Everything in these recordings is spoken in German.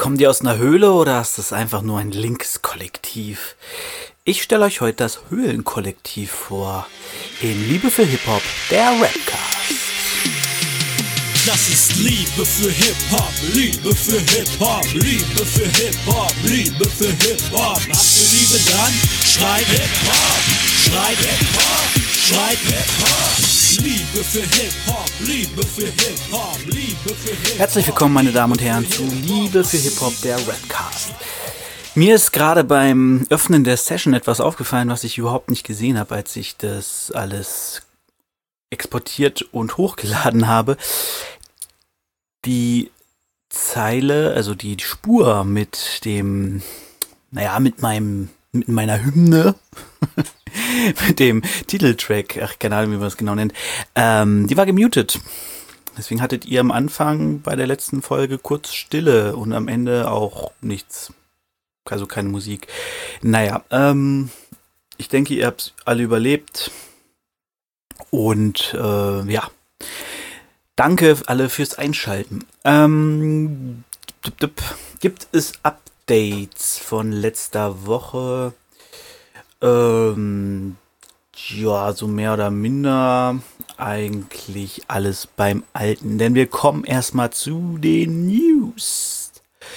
Kommen die aus einer Höhle oder ist das einfach nur ein linkes Kollektiv? Ich stelle euch heute das Höhlenkollektiv vor. In Liebe für Hip-Hop, der Rapcast. Das ist Liebe für Hip-Hop, Liebe für Hip-Hop, Liebe für Hip-Hop, Liebe für Hip-Hop. Habt ihr Liebe, dann schreit Hip-Hop, schreit Hip-Hop, schreit Hip-Hop. Liebe für Hip-Hop, Liebe für Hip-Hop, Liebe für Hip-Hop. Herzlich willkommen, meine Damen und Herren, zu Liebe für Hip-Hop, der Rapcast. Mir ist gerade beim Öffnen der Session etwas aufgefallen, was ich überhaupt nicht gesehen habe, als ich das alles exportiert und hochgeladen habe. Die Zeile, also die Spur mit dem, mit meiner Hymne, mit dem Titeltrack, keine Ahnung, wie man das genau nennt, die war gemutet. Deswegen hattet ihr am Anfang bei der letzten Folge kurz Stille und am Ende auch nichts. Also keine Musik. Ich denke, ihr habt alle überlebt. Und danke alle fürs Einschalten. Gibt es Updates von letzter Woche? So mehr oder minder eigentlich alles beim Alten. Denn wir kommen erstmal zu den News.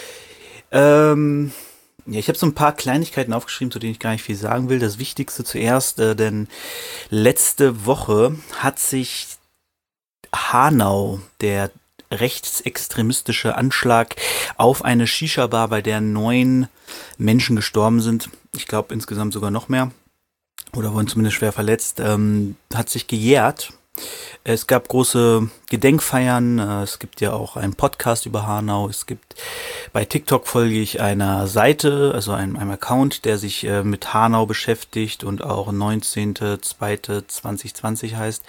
Ich habe so ein paar Kleinigkeiten aufgeschrieben, zu denen ich gar nicht viel sagen will. Das Wichtigste zuerst, denn letzte Woche hat sich Hanau, der rechtsextremistische Anschlag auf eine Shisha-Bar, bei der 9 Menschen gestorben sind, ich glaube insgesamt sogar noch mehr, oder wurden zumindest schwer verletzt, hat sich gejährt. Es gab große Gedenkfeiern, es gibt ja auch einen Podcast über Hanau, es gibt bei TikTok folge ich einer Seite, also einem Account, der sich mit Hanau beschäftigt und auch 19.02.2020 heißt.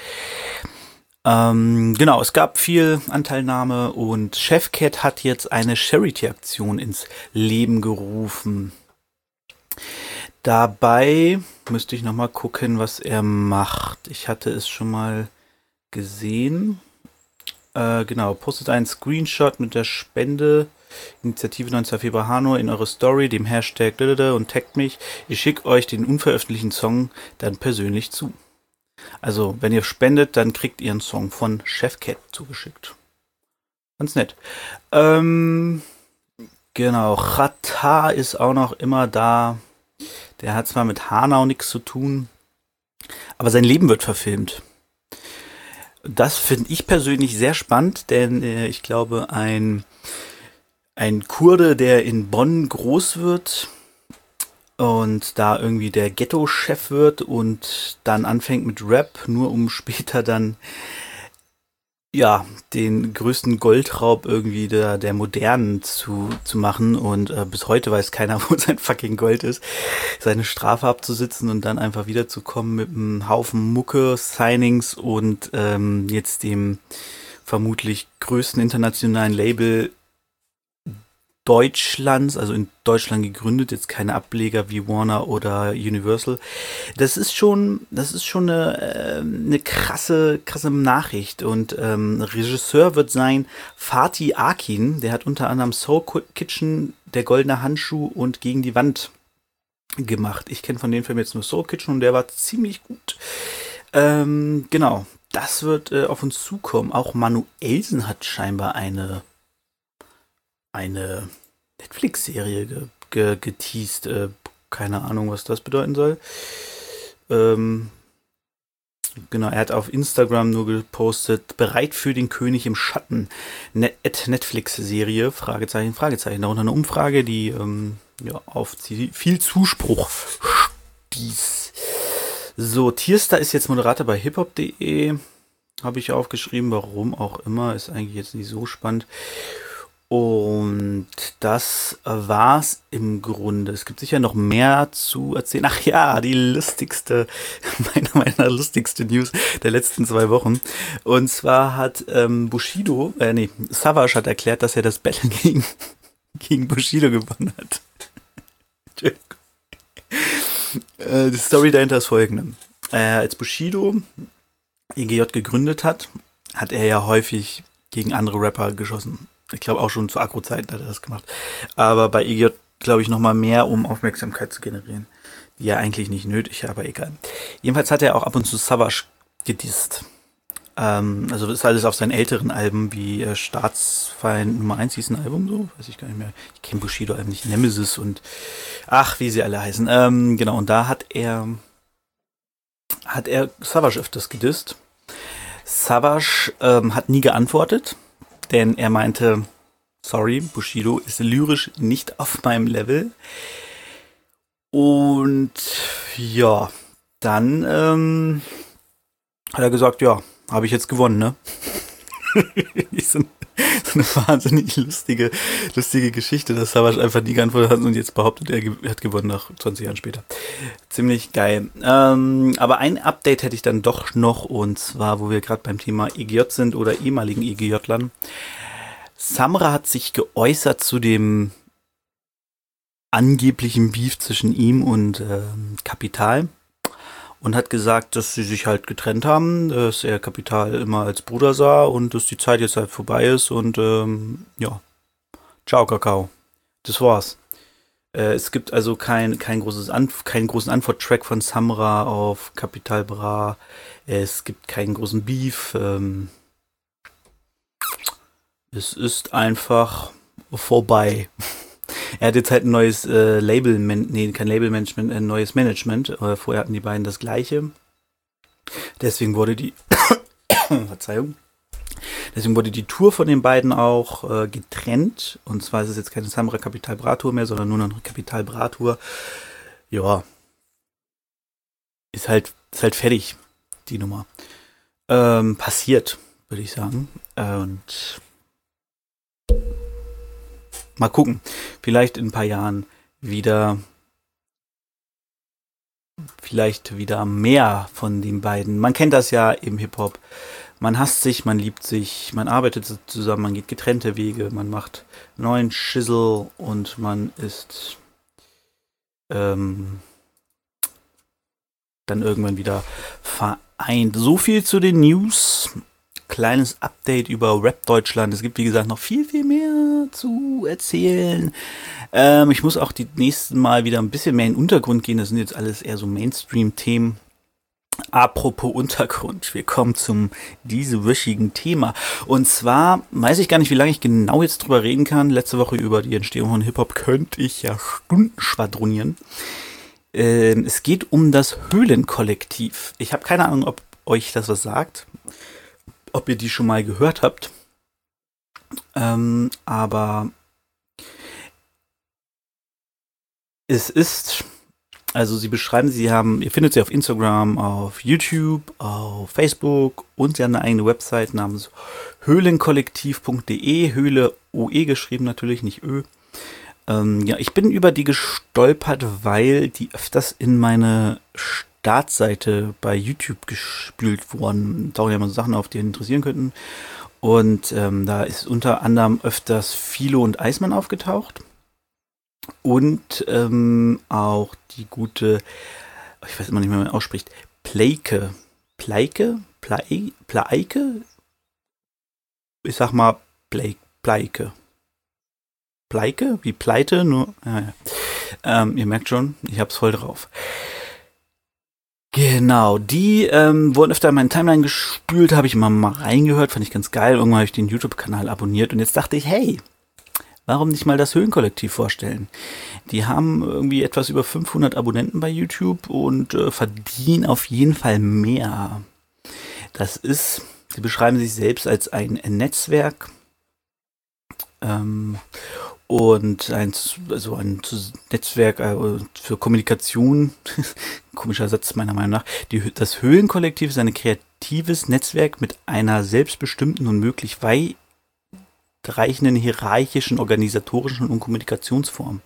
Es gab viel Anteilnahme und Chefcat hat jetzt eine Charity-Aktion ins Leben gerufen. Dabei müsste ich nochmal gucken, was er macht. Ich hatte es schon mal gesehen. Postet einen Screenshot mit der Spende Initiative 19. Februar Hanau in eure Story, dem Hashtag und taggt mich. Ich schicke euch den unveröffentlichten Song dann persönlich zu. Also, wenn ihr spendet, dann kriegt ihr einen Song von Chefcat zugeschickt. Ganz nett. Xatar ist auch noch immer da. Der hat zwar mit Hanau nichts zu tun, aber sein Leben wird verfilmt. Das finde ich persönlich sehr spannend, denn ich glaube, ein Kurde, der in Bonn groß wird und da irgendwie der Ghetto-Chef wird und dann anfängt mit Rap, nur um später dann den größten Goldraub irgendwie der Modernen zu machen und bis heute weiß keiner, wo sein fucking Gold ist, seine Strafe abzusitzen und dann einfach wiederzukommen mit einem Haufen Mucke, Signings und jetzt dem vermutlich größten internationalen Label Deutschlands, also in Deutschland gegründet, jetzt keine Ableger wie Warner oder Universal. Das ist schon eine krasse Nachricht und Regisseur wird sein Fatih Akin, der hat unter anderem Soul Kitchen, Der goldene Handschuh und Gegen die Wand gemacht. Ich kenne von dem Film jetzt nur Soul Kitchen und der war ziemlich gut. Das wird auf uns zukommen. Auch Manuelsen hat scheinbar eine Netflix-Serie geteased. Keine Ahnung, was das bedeuten soll. Er hat auf Instagram nur gepostet, bereit für den König im Schatten. Netflix-Serie, Fragezeichen. Darunter eine Umfrage, die auf viel Zuspruch stieß. So, Tierstar ist jetzt Moderator bei hiphop.de. Habe ich aufgeschrieben, warum auch immer. Ist eigentlich jetzt nicht so spannend. Und das war's im Grunde. Es gibt sicher noch mehr zu erzählen. Ach ja, die lustigste, meiner lustigste News der letzten 2 Wochen. Und zwar hat Savage hat erklärt, dass er das Battle gegen Bushido gewonnen hat. Die Story dahinter ist folgende. Als Bushido EGJ gegründet hat, hat er ja häufig gegen andere Rapper geschossen. Ich glaube auch schon zu Agro-Zeiten hat er das gemacht. Aber bei EGJ glaube ich nochmal mehr, um Aufmerksamkeit zu generieren. Die ja eigentlich nicht nötig, aber egal. Jedenfalls hat er auch ab und zu Savage gedisst. Also das ist alles auf seinen älteren Alben, wie Staatsfeind Nummer 1 hieß ein Album so, weiß ich gar nicht mehr. Ich kenne Bushido-Alben nicht, Nemesis und ach, wie sie alle heißen. Genau, und da hat er Savage öfters gedisst. Savage hat nie geantwortet, denn er meinte, sorry, Bushido ist lyrisch nicht auf meinem Level. Und ja, dann hat er gesagt, ja, habe ich jetzt gewonnen, ne? so eine wahnsinnig lustige Geschichte, dass Savage einfach nie geantwortet hat und jetzt behauptet, er hat gewonnen nach 20 Jahren später. Ziemlich geil. Aber ein Update hätte ich dann doch noch, und zwar, wo wir gerade beim Thema EGJ sind oder ehemaligen EGJ-Lern. Samra hat sich geäußert zu dem angeblichen Beef zwischen ihm und Kapital. Und hat gesagt, dass sie sich halt getrennt haben, dass er Kapital immer als Bruder sah und dass die Zeit jetzt halt vorbei ist und ja, ciao Kakao. Das war's. Es gibt also keinen großen Antwort-Track von Samra auf Kapital Bra. Es gibt keinen großen Beef. Es ist einfach vorbei. Er hat jetzt halt ein neues kein Labelmanagement, ein neues Management. Vorher hatten die beiden das gleiche. Deswegen wurde die Verzeihung. Deswegen wurde die Tour von den beiden auch getrennt. Und zwar ist es jetzt keine Samra Kapital Bra Tour mehr, sondern nur noch eine Kapital Bra Tour. Ja. Ist halt fertig, die Nummer. Passiert, würde ich sagen. Und mal gucken. Vielleicht in ein paar Jahren wieder mehr von den beiden. Man kennt das ja im Hip-Hop. Man hasst sich, man liebt sich, man arbeitet zusammen, man geht getrennte Wege, man macht neuen Schissel und man ist dann irgendwann wieder vereint. So viel zu den News. Kleines Update über Rap Deutschland. Es gibt, wie gesagt, noch viel, viel mehr zu erzählen. Ich muss auch die nächsten Mal wieder ein bisschen mehr in den Untergrund gehen. Das sind jetzt alles eher so Mainstream-Themen. Apropos Untergrund, wir kommen zum diesewöchigen Thema. Und zwar weiß ich gar nicht, wie lange ich genau jetzt drüber reden kann. Letzte Woche über die Entstehung von Hip-Hop könnte ich ja Stunden schwadronieren. Es geht um das Höhlenkollektiv. Ich habe keine Ahnung, ob euch das was sagt. Ob ihr die schon mal gehört habt. Aber es ist, also sie beschreiben, ihr findet sie auf Instagram, auf YouTube, auf Facebook und sie haben eine eigene Website namens höhlenkollektiv.de, Höhle OE geschrieben natürlich, nicht Ö. Ja, ich bin über die gestolpert, weil die öfters in meine Startseite bei YouTube gespült worden. Tauchen ja mal so Sachen auf, die ihn interessieren könnten. Und da ist unter anderem öfters Philo und Eismann aufgetaucht. Und auch die gute, ich weiß immer nicht mehr, wie man ausspricht, Pleike. Ich sag mal Pleike. Pleike? Wie Pleite? Nur, ihr merkt schon, ich hab's voll drauf. Genau, die wurden öfter in meinen Timeline gespült, habe ich immer mal reingehört, fand ich ganz geil. Irgendwann habe ich den YouTube-Kanal abonniert und jetzt dachte ich, hey, warum nicht mal das Höhlenkollektiv vorstellen? Die haben irgendwie etwas über 500 Abonnenten bei YouTube und verdienen auf jeden Fall mehr. Sie beschreiben sich selbst als ein Netzwerk und ein Netzwerk für Kommunikation, komischer Satz meiner Meinung nach. Das Höhlenkollektiv ist ein kreatives Netzwerk mit einer selbstbestimmten und möglich weitreichenden hierarchischen, organisatorischen und Kommunikationsform.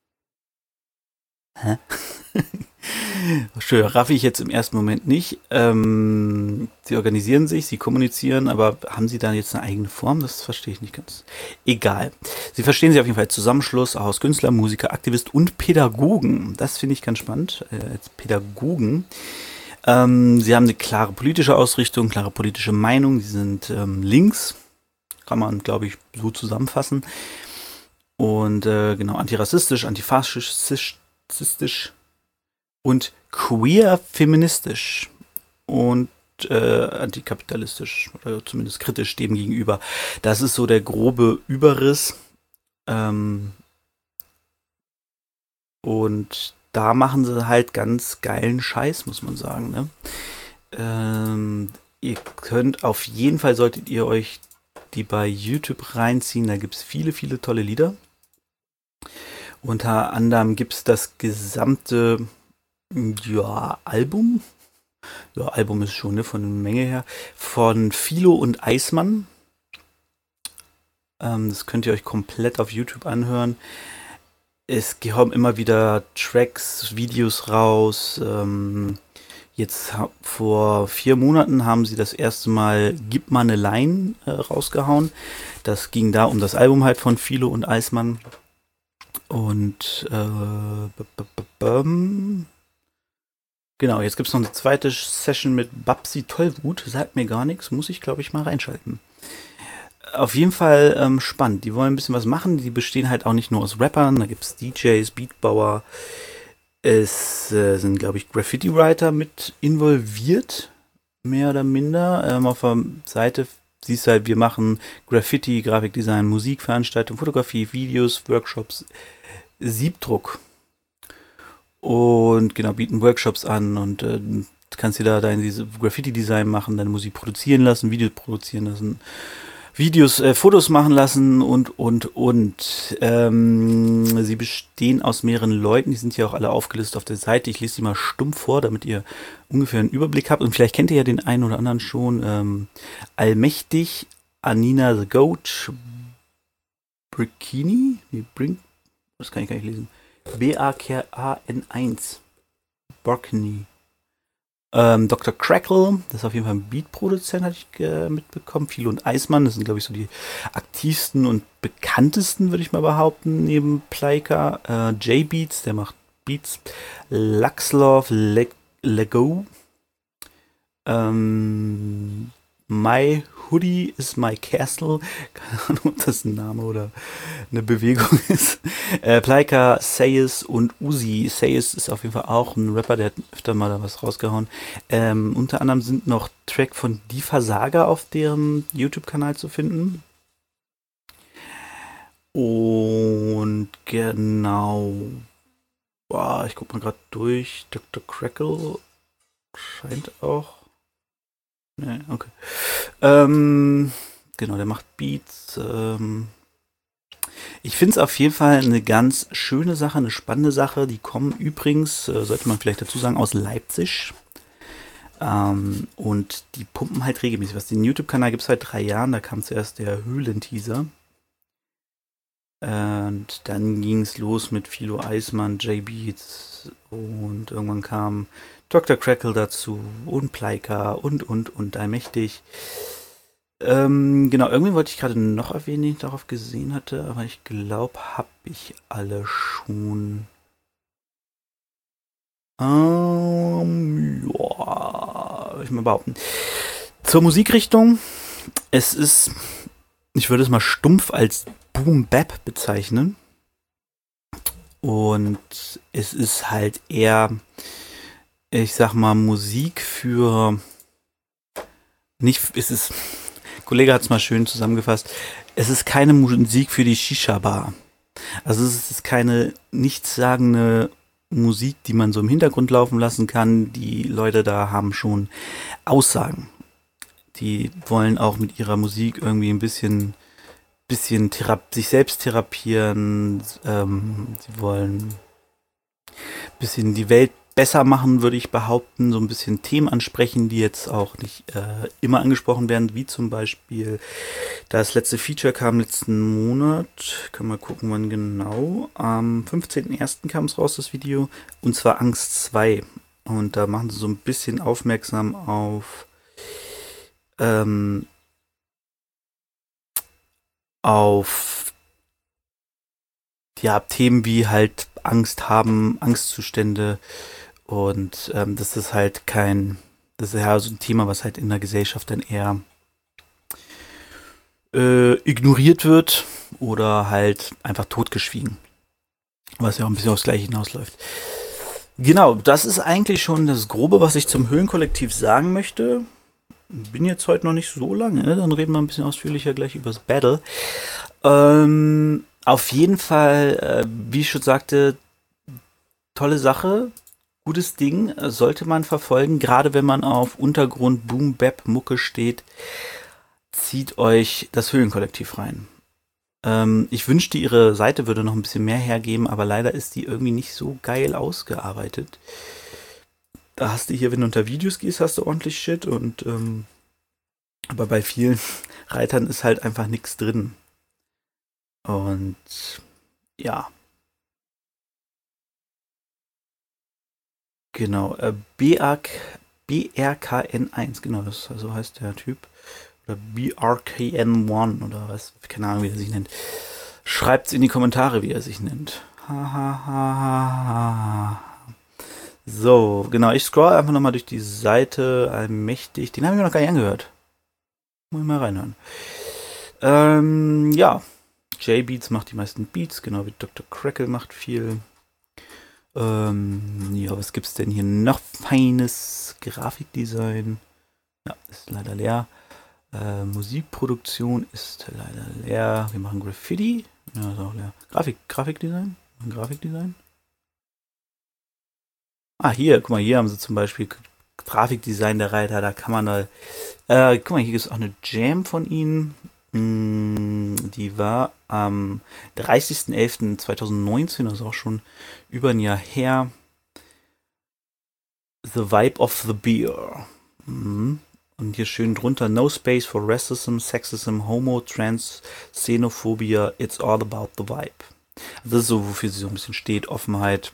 Hä? Schön, raff ich jetzt im ersten Moment nicht. Sie organisieren sich, sie kommunizieren, aber haben sie da jetzt eine eigene Form? Das verstehe ich nicht ganz. Egal. Sie verstehen sich auf jeden Fall als Zusammenschluss aus Künstler, Musiker, Aktivist und Pädagogen. Das finde ich ganz spannend, als Pädagogen. Sie haben eine klare politische Ausrichtung, klare politische Meinung. Sie sind links, Kann man, glaube ich, so zusammenfassen. Und genau, antirassistisch, antifaschistisch und queer-feministisch und antikapitalistisch oder zumindest kritisch dem gegenüber. Das ist so der grobe Überriss. Und da machen sie halt ganz geilen Scheiß, muss man sagen. Ne? Ihr könnt auf jeden Fall, solltet ihr euch die bei YouTube reinziehen, da gibt es viele, viele tolle Lieder. Unter anderem gibt es das gesamte Album. Ja, Album ist schon, ne, von der Menge her. Von Philo und Eismann. Das könnt ihr euch komplett auf YouTube anhören. Es kommen immer wieder Tracks, Videos raus. Jetzt vor 4 Monaten haben sie das erste Mal Gib mal eine Line rausgehauen. Das ging da um das Album halt von Philo und Eismann. Und genau, jetzt gibt es noch eine zweite Session mit Babsi Tollwut. Sagt mir gar nichts, muss ich glaube ich mal reinschalten. Auf jeden Fall spannend. Die wollen ein bisschen was machen. Die bestehen halt auch nicht nur aus Rappern. Da gibt es DJs, Beatbauer. Es sind, glaube ich, Graffiti-Writer mit involviert. Mehr oder minder. Auf der Seite siehst du halt, wir machen Graffiti, Grafikdesign, Musikveranstaltungen, Fotografie, Videos, Workshops, Siebdruck. Und genau, bieten Workshops an und kannst dir da dein Graffiti-Design machen, deine Musik produzieren lassen, Videos produzieren lassen. Videos, Fotos machen lassen und. Sie bestehen aus mehreren Leuten, die sind ja auch alle aufgelistet auf der Seite. Ich lese die mal stumpf vor, damit ihr ungefähr einen Überblick habt. Und vielleicht kennt ihr ja den einen oder anderen schon. Allmächtig, Anina the Goat, Brikini, das kann ich gar nicht lesen. B-A-K-A-N-1, Barkney. Dr. Crackle, das ist auf jeden Fall ein Beatproduzent, hatte ich mitbekommen. Philo und Eismann, das sind, glaube ich, so die aktivsten und bekanntesten, würde ich mal behaupten, neben Pleika. J-Beats, der macht Beats. Luxlove, Lego. My Hoodie is my Castle. Keine Ahnung, ob das ein Name oder eine Bewegung ist. Pleika, Sayes und Uzi. Sayes ist auf jeden Fall auch ein Rapper, der hat öfter mal da was rausgehauen. Unter anderem sind noch Track von Die Versager auf deren YouTube-Kanal zu finden. Und genau. Boah, ich guck mal gerade durch. Dr. Crackle scheint auch. Ne, okay. Genau, der macht Beats. Ich finde es auf jeden Fall eine ganz schöne Sache, eine spannende Sache. Die kommen übrigens, sollte man vielleicht dazu sagen, aus Leipzig. Und die pumpen halt regelmäßig was. Den YouTube-Kanal gibt es seit 3 Jahren. Da kam zuerst der Höhlenteaser. Und dann ging es los mit Philo Eismann, J-Beats. Und irgendwann kam Dr. Crackle dazu und Pleika und allmächtig. Genau, irgendwie wollte ich gerade noch erwähnen, den ich darauf gesehen hatte, aber ich glaube, habe ich alle schon. Ja, würde ich mal behaupten. Zur Musikrichtung. Es ist, ich würde es mal stumpf als Boom Bap bezeichnen. Und es ist halt eher, ich sag mal, Musik für nicht, es ist, Kollege hat es mal schön zusammengefasst, es ist keine Musik für die Shisha-Bar. Also es ist keine nichtssagende Musik, die man so im Hintergrund laufen lassen kann. Die Leute da haben schon Aussagen. Die wollen auch mit ihrer Musik irgendwie ein bisschen sich selbst therapieren. Sie wollen ein bisschen die Welt besser machen, würde ich behaupten. So ein bisschen Themen ansprechen, die jetzt auch nicht immer angesprochen werden, wie zum Beispiel das letzte Feature kam letzten Monat. Können wir gucken, wann genau. Am 15.01. kam es raus, das Video. Und zwar Angst 2. Und da machen sie so ein bisschen aufmerksam auf ja, Themen wie halt Angst haben, Angstzustände und das ist halt das ist ja so ein Thema, was halt in der Gesellschaft dann eher ignoriert wird oder halt einfach totgeschwiegen. Was ja auch ein bisschen aufs Gleiche hinausläuft. Genau, das ist eigentlich schon das Grobe, was ich zum Höhlenkollektiv sagen möchte. Bin jetzt heute noch nicht so lange, ne? Dann reden wir ein bisschen ausführlicher gleich über das Battle. Auf jeden Fall, wie ich schon sagte, tolle Sache, gutes Ding, sollte man verfolgen, gerade wenn man auf Untergrund Boom Bap Mucke steht, zieht euch das Höhlenkollektiv rein. Ich wünschte, ihre Seite würde noch ein bisschen mehr hergeben, aber leider ist die irgendwie nicht so geil ausgearbeitet. Da hast du hier, wenn du unter Videos gehst, hast du ordentlich Shit und aber bei vielen Reitern ist halt einfach nichts drin. Und ja. Genau, BRKN1, genau, das so heißt der Typ. Oder BRKN1 oder was, keine Ahnung, wie er sich nennt. Schreibt's in die Kommentare, wie er sich nennt. So, genau, ich scroll einfach nochmal durch die Seite allmächtig. Den habe ich mir noch gar nicht angehört. Muss ich mal reinhören. Ja, J-Beats macht die meisten Beats, genau wie Dr. Crackle macht viel. Ja, was gibt's denn hier noch feines? Grafikdesign. Ja, ist leider leer. Musikproduktion ist leider leer. Wir machen Graffiti. Ja, ist auch leer. Grafikdesign. Grafikdesign. Ah, hier, guck mal, hier haben sie zum Beispiel Grafikdesign der Reiter. Da kann man da. Guck mal, hier gibt es auch eine Jam von ihnen. Die war am 30.11.2019, also auch schon über ein Jahr her. The Vibe of the Beer. Und hier schön drunter: No space for racism, sexism, homo, trans, xenophobia. It's all about the vibe. Also das ist so, wofür sie so ein bisschen steht. Offenheit.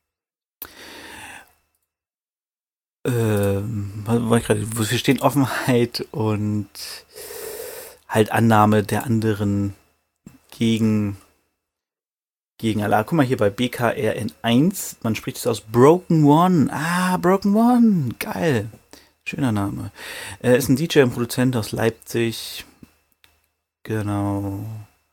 Wofür stehen Offenheit und halt Annahme der anderen gegen Allah. Guck mal hier bei BKRN1, man spricht es aus Broken One. Ah, Broken One, geil. Schöner Name. Er ist ein DJ und Produzent aus Leipzig. Genau.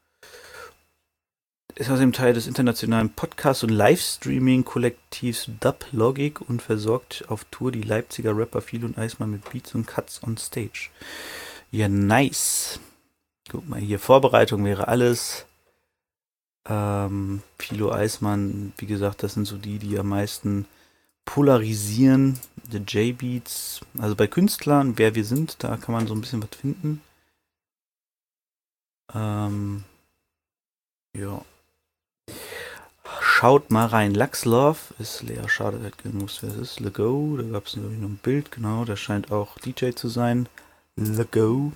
Ist außerdem Teil des internationalen Podcast- und Livestreaming-Kollektivs Dublogic und versorgt auf Tour die Leipziger Rapper Philo und Eismann mit Beats und Cuts on Stage. Ja, nice. Guck mal, hier Vorbereitung wäre alles. Philo, Eismann, wie gesagt, das sind so die am meisten polarisieren. The J-Beats, also bei Künstlern, wer wir sind, da kann man so ein bisschen was finden. Ja. Schaut mal rein. Lux Love ist leer. Schade, er hat gewusst, wer es ist. Lego, da gab es noch ein Bild, genau. Der scheint auch DJ zu sein. Lego.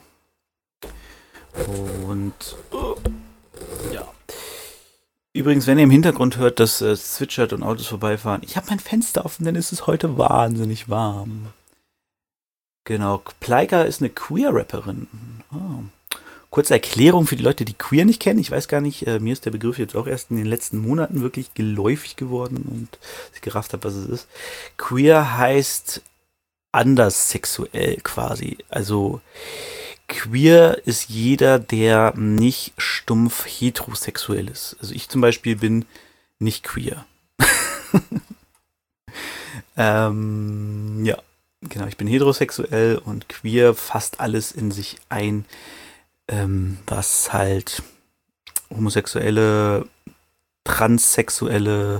Und ja. Übrigens, wenn ihr im Hintergrund hört, dass es zwitschert und Autos vorbeifahren, ich habe mein Fenster offen, denn es ist heute wahnsinnig warm. Genau. Pleika ist eine Queer-Rapperin. Oh. Kurze Erklärung für die Leute, die Queer nicht kennen. Ich weiß gar nicht, mir ist der Begriff jetzt auch erst in den letzten Monaten wirklich geläufig geworden und ich gerafft habe, was es ist. Queer heißt anderssexuell quasi. Also queer ist jeder, der nicht stumpf heterosexuell ist. Also ich zum Beispiel bin nicht queer. Ja, genau, ich bin heterosexuell und queer fasst alles in sich ein, was halt Homosexuelle, Transsexuelle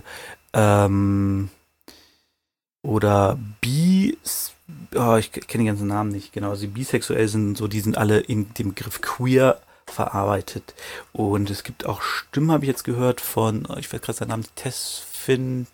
oder ich kenne die ganzen Namen nicht, genau, also bisexuell sind so, die sind alle in dem Begriff queer verarbeitet. Und es gibt auch Stimmen, habe ich jetzt gehört, von, ich weiß gerade seinen Namen, Tesfin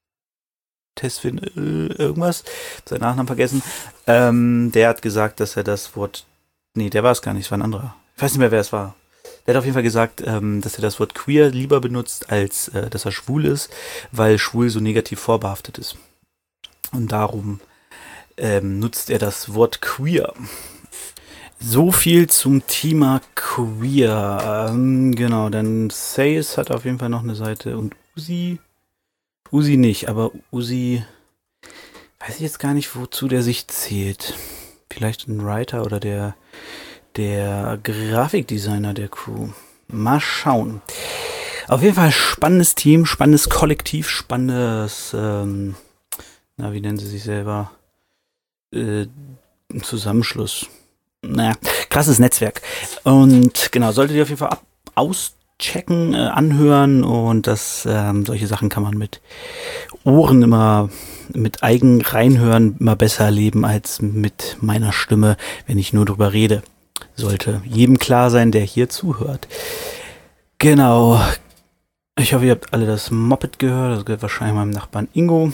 irgendwas, seinen Nachnamen vergessen. Der hat gesagt, dass er das Wort, nee, der war es gar nicht, es war ein anderer. Ich weiß nicht mehr, wer es war. Der hat auf jeden Fall gesagt, dass er das Wort queer lieber benutzt, als dass er schwul ist, weil schwul so negativ vorbehaftet ist. Und darum nutzt er das Wort queer. So viel zum Thema queer. Genau, dann Sayes hat auf jeden Fall noch eine Seite und Uzi nicht, aber Uzi weiß ich jetzt gar nicht, wozu der sich zählt. Vielleicht ein Writer oder der der Grafikdesigner der Crew. Mal schauen. Auf jeden Fall spannendes Team, spannendes Kollektiv, spannendes, wie nennen sie sich selber? Zusammenschluss. Naja, krasses Netzwerk. Und genau, solltet ihr auf jeden Fall auschecken, anhören und solche Sachen kann man mit Ohren immer, mit Eigen reinhören, immer besser erleben als mit meiner Stimme, wenn ich nur drüber rede. Sollte jedem klar sein, der hier zuhört. Genau. Ich hoffe, ihr habt alle das Moped gehört. Das gehört wahrscheinlich meinem Nachbarn Ingo.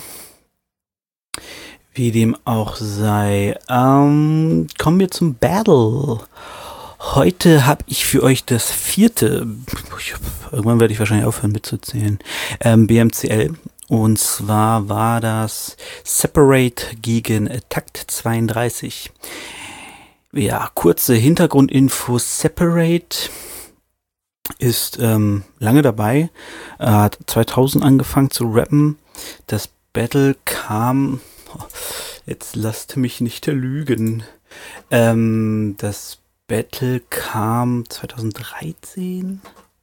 Wie dem auch sei. Kommen wir zum Battle. Heute habe ich für euch das 4. Irgendwann werde ich wahrscheinlich aufhören mitzuzählen. BMCL. Und zwar war das Separate gegen Takt 32. Ja, kurze Hintergrundinfo. Separate ist lange dabei. Hat 2000 angefangen zu rappen. Das Battle kam... Jetzt lasst mich nicht lügen. Das Battle kam 2013,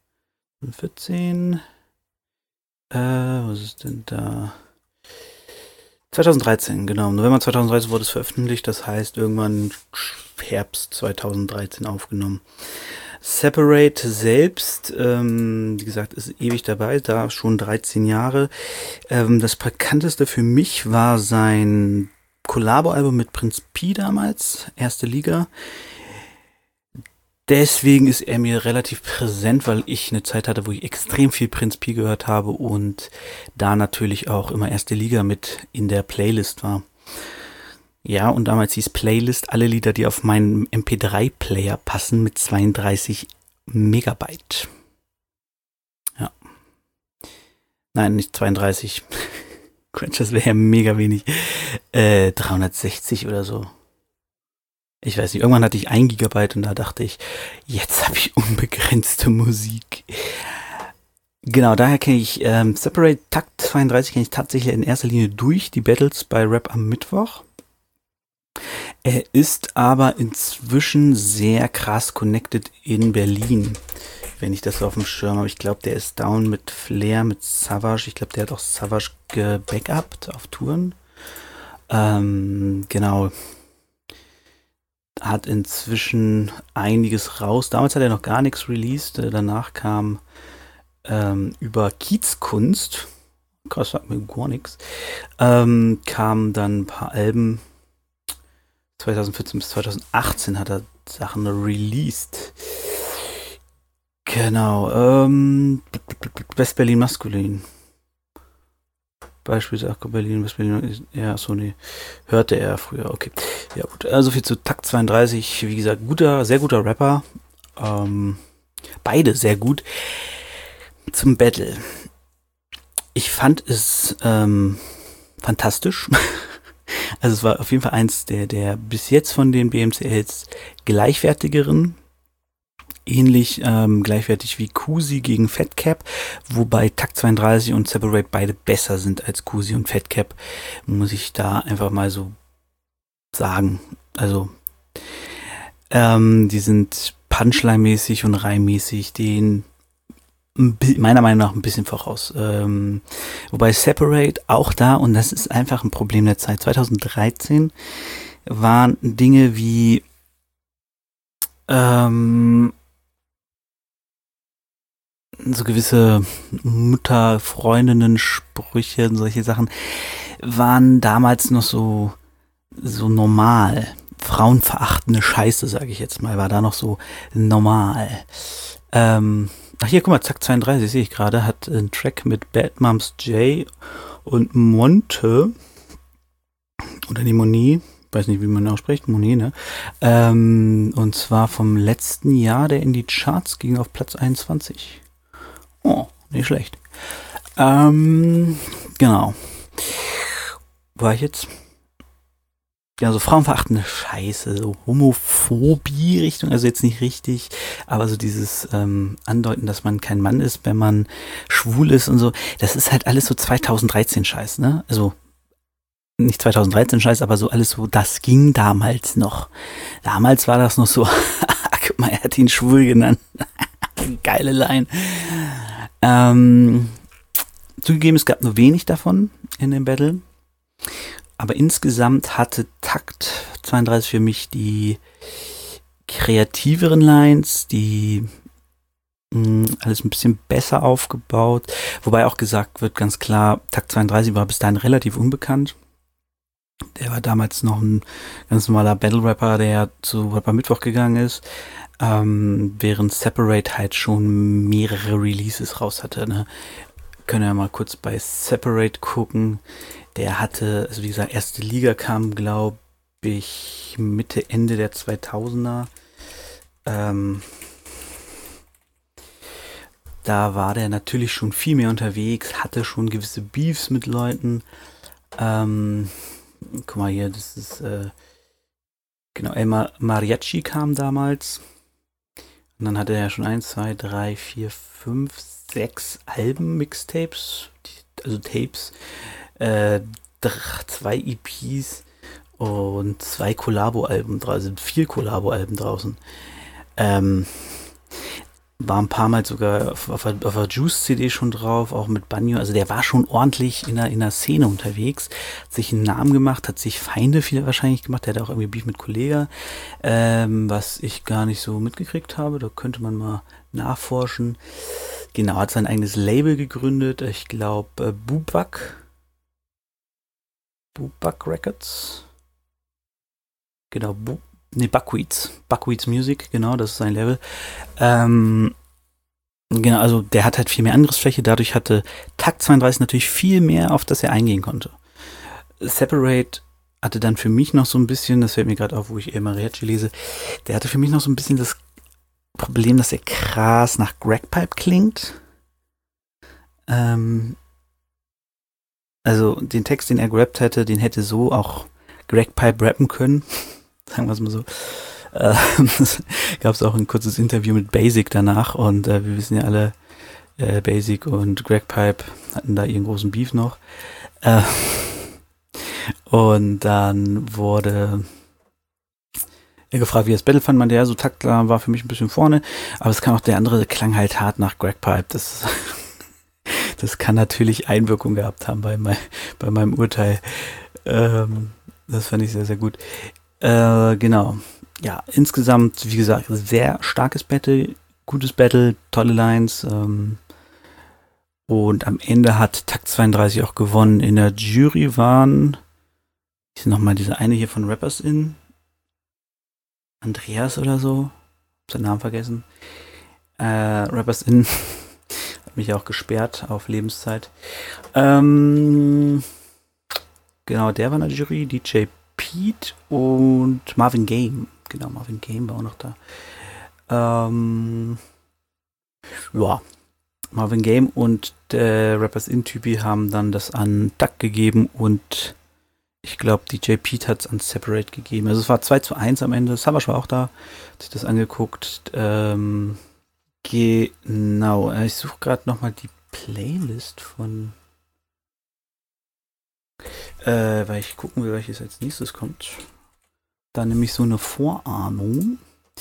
2014. Was ist denn da? 2013, genau. November 2013 wurde es veröffentlicht. Das heißt, irgendwann Herbst 2013 aufgenommen. Separate selbst, wie gesagt, ist ewig dabei, da schon 13 Jahre. Das bekannteste für mich war sein Collabo-Album mit Prinz Pi damals, erste Liga. Deswegen ist er mir relativ präsent, weil ich eine Zeit hatte, wo ich extrem viel Prinz Pi gehört habe und da natürlich auch immer erste Liga mit in der Playlist war. Ja, und damals hieß Playlist alle Lieder, die auf meinen MP3-Player passen, mit 32 Megabyte. Ja. Nein, nicht 32. Das wäre ja mega wenig. 360 oder so. Ich weiß nicht, irgendwann hatte ich 1 Gigabyte und da dachte ich, jetzt habe ich unbegrenzte Musik. Genau, daher kenne ich Separate Takt 32 kenne ich tatsächlich in erster Linie durch die Battles bei Rap am Mittwoch. Er ist aber inzwischen sehr krass connected in Berlin, wenn ich das so auf dem Schirm habe. Ich glaube, der ist down mit Flair, mit Savage. Ich glaube, der hat auch Savage gebackupt auf Touren. Genau. Hat inzwischen einiges raus. Damals hat er noch gar nichts released. Danach kam über Kiezkunst, krass, sagt mir gar nichts, kamen dann ein paar Alben. 2014 bis 2018 hat er Sachen released. Genau. West-Berlin Maskulin. Beispielsweise Berlin, West-Berlin. Ja, so nee. Hörte er früher. Okay. Ja, gut. Also viel zu Takt 32. Wie gesagt, sehr guter Rapper. Beide sehr gut. Zum Battle. Ich fand es fantastisch. Also es war auf jeden Fall eins der bis jetzt von den BMCLs gleichwertigeren. Ähnlich gleichwertig wie Kusi gegen Fatcap, wobei Takt 32 und Separate beide besser sind als Kusi und Fatcap, muss ich da einfach mal so sagen. Also die sind Punchline-mäßig und reimmäßig den meiner Meinung nach ein bisschen voraus. Wobei Separate auch da, und das ist einfach ein Problem der Zeit, 2013 waren Dinge wie so gewisse Mutter-Freundinnen-Sprüche und solche Sachen waren damals noch so normal. Frauenverachtende Scheiße, sage ich jetzt mal, war da noch so normal. Ach hier, guck mal, Zack 32, sehe ich gerade, hat einen Track mit Bad Moms J und Monte. Oder die Moni, weiß nicht, wie man ausspricht, Moni, ne? Und zwar vom letzten Jahr, der in die Charts ging auf Platz 21. Oh, nicht schlecht. Genau. Wo war ich jetzt? Ja, so frauenverachtende Scheiße, so Homophobie-Richtung, also jetzt nicht richtig, aber so dieses Andeuten, dass man kein Mann ist, wenn man schwul ist und so, das ist halt alles so 2013 Scheiß, ne? Also nicht 2013 Scheiß, aber so alles so, das ging damals noch. Damals war das noch so Er hat ihn schwul genannt. Geile Line. Zugegeben, es gab nur wenig davon in dem Battle. Aber insgesamt hatte Takt 32 für mich die kreativeren Lines, die alles ein bisschen besser aufgebaut. Wobei auch gesagt wird, ganz klar, Takt 32 war bis dahin relativ unbekannt. Der war damals noch ein ganz normaler Battle-Rapper, der zu Rapper Mittwoch gegangen ist, während Separate halt schon mehrere Releases raus hatte. Ne? Können wir mal kurz bei Separate gucken. Der hatte, also wie gesagt, erste Liga kam, glaube ich, Mitte, Ende der 2000er. Da war der natürlich schon viel mehr unterwegs, hatte schon gewisse Beefs mit Leuten. Guck mal hier, das ist, genau, El Mariachi kam damals. Und dann hatte er ja schon 1, 2, 3, 4, 5, 6 Alben, Mixtapes, also Tapes, 2 EPs und 2 Kollabo-Alben draußen, also 4 Kollabo-Alben draußen. War ein paar Mal sogar auf der Juice-CD schon drauf, auch mit Banjo. Also der war schon ordentlich in der Szene unterwegs, hat sich einen Namen gemacht, hat sich Feinde viele wahrscheinlich gemacht. Der hat auch irgendwie Beef mit Kollega, was ich gar nicht so mitgekriegt habe. Da könnte man mal nachforschen. Genau, hat sein eigenes Label gegründet. Ich glaube, Bubak Records. Genau, Buckwheats Music, genau, das ist sein Label. Genau, also der hat halt viel mehr Angriffsfläche, dadurch hatte Takt 32 natürlich viel mehr, auf das er eingehen konnte. Separate hatte dann für mich noch so ein bisschen, das fällt mir gerade auf, wo ich El Mariachi lese, der hatte für mich noch so ein bisschen das Problem, dass er krass nach Crackpipe klingt. Also den Text, den er gerappt hätte, den hätte so auch Crackpipe rappen können. Sagen wir es mal so. Gab es auch ein kurzes Interview mit Basic danach und wir wissen ja alle, Basic und Crackpipe hatten da ihren großen Beef noch. Und dann wurde er gefragt, wie das Battle fand. Man, der so Taktler war für mich ein bisschen vorne, aber es kann auch der andere klang halt hart nach Crackpipe. Das kann natürlich Einwirkung gehabt haben bei meinem Urteil. Das fand ich sehr, sehr gut. Genau. Ja, insgesamt, wie gesagt, sehr starkes Battle, gutes Battle, tolle Lines. Und am Ende hat Takt 32 auch gewonnen. In der Jury waren, ist nochmal diese eine hier von Rappers In. Andreas oder so. Hab seinen Namen vergessen. Rappers In. Hat mich auch gesperrt auf Lebenszeit. Genau, der war in der Jury. DJ Pete und Marvin Game. Genau, Marvin Game war auch noch da. Ja, Marvin Game und der Rappers In-Typi haben dann das an Duck gegeben und ich glaube, DJ Pete hat es an Separate gegeben. Also es war 2:1 am Ende. Savage war auch da, hat sich das angeguckt. Genau, ich suche gerade nochmal die Playlist von weil ich gucken will, welches als nächstes kommt. Da nämlich so eine Vorahnung.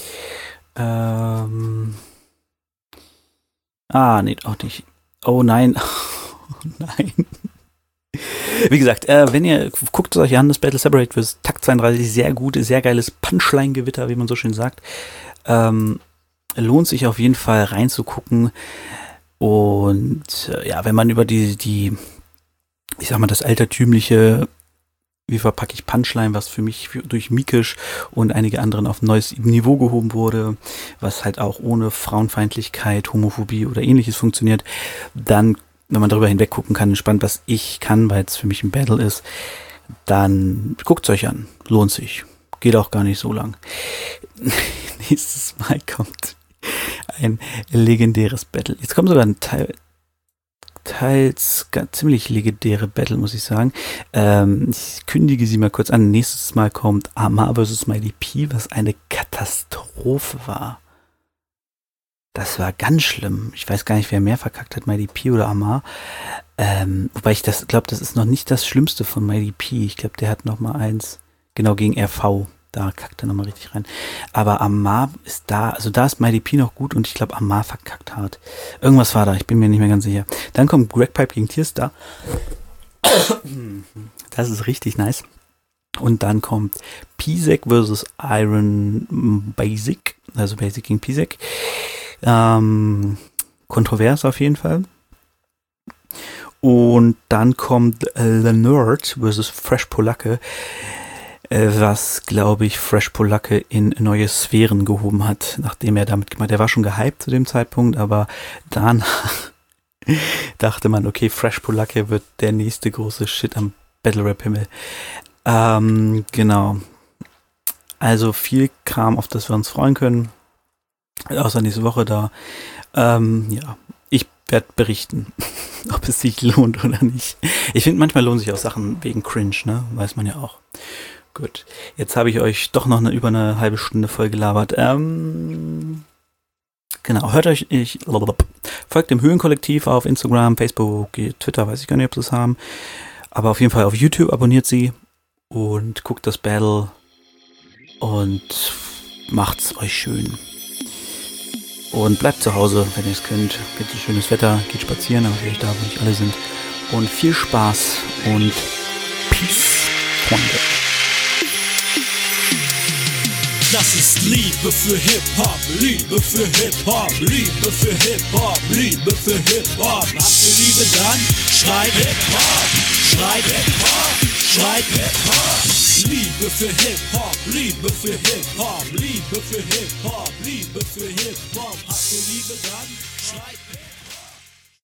Nee, auch nicht. Oh nein. Oh nein. Wie gesagt, wenn ihr guckt es euch an, das Battle Separate für Takt 32, sehr gut, sehr geiles Punchline-Gewitter, wie man so schön sagt. Lohnt sich auf jeden Fall reinzugucken. Und ja, wenn man über die ich sag mal, das altertümliche, wie verpacke ich Punchline, was für mich durch Mikisch und einige anderen auf ein neues Niveau gehoben wurde, was halt auch ohne Frauenfeindlichkeit, Homophobie oder ähnliches funktioniert, dann, wenn man darüber hinweg gucken kann, entspannt, was ich kann, weil es für mich ein Battle ist, dann guckt es euch an. Lohnt sich. Geht auch gar nicht so lang. Nächstes Mal kommt ein legendäres Battle. Jetzt kommt sogar ein teils ziemlich legendäre Battle, muss ich sagen. Ich kündige sie mal kurz an. Nächstes Mal kommt Amar vs. Mighty P, was eine Katastrophe war. Das war ganz schlimm. Ich weiß gar nicht, wer mehr verkackt hat, Mighty P oder Amar. Wobei ich glaube, das ist noch nicht das Schlimmste von Mighty P. Ich glaube, der hat noch mal eins, genau, gegen RV. Da kackt er nochmal richtig rein. Aber Amar ist da, also da ist MyDP noch gut und ich glaube Amar verkackt hart. Irgendwas war da, ich bin mir nicht mehr ganz sicher. Dann kommt Greg Pipe gegen Tierstar. Das ist richtig nice. Und dann kommt Pisek versus Iron Basic. Also Basic gegen Pisek. Kontrovers auf jeden Fall. Und dann kommt The Nerd versus Fresh Polacke. Was, glaube ich, Fresh Polacke in neue Sphären gehoben hat, nachdem er damit gemacht hat. Der war schon gehypt zu dem Zeitpunkt, aber danach dachte man, okay, Fresh Polacke wird der nächste große Shit am Battle Rap Himmel. Genau. Also viel Kram, auf das wir uns freuen können. Außer nächste Woche da. Ja, ich werde berichten, ob es sich lohnt oder nicht. Ich finde, manchmal lohnen sich auch Sachen wegen Cringe, ne? Weiß man ja auch. Gut, jetzt habe ich euch doch noch über eine halbe Stunde voll gelabert. Genau, folgt dem Höhenkollektiv auf Instagram, Facebook, Twitter, weiß ich gar nicht, ob sie es haben. Aber auf jeden Fall auf YouTube abonniert sie und guckt das Battle und macht's euch schön. Und bleibt zu Hause, wenn ihr es könnt. Gibt es schönes Wetter, geht spazieren, aber vielleicht da, wo nicht alle sind. Und viel Spaß und Peace, Freunde. Das ist Liebe für Hip-Hop, Liebe für Hip-Hop, Liebe für Hip-Hop, Liebe für Hip-Hop. Habt ihr Liebe, dann schreit Hip-Hop, schreit Hip-Hop, schreit Hip-Hop. Liebe für Hip-Hop, Liebe für Hip-Hop, Liebe für Hip-Hop, Liebe für Hip-Hop. Habt ihr Liebe, dann schreit Hip-Hop.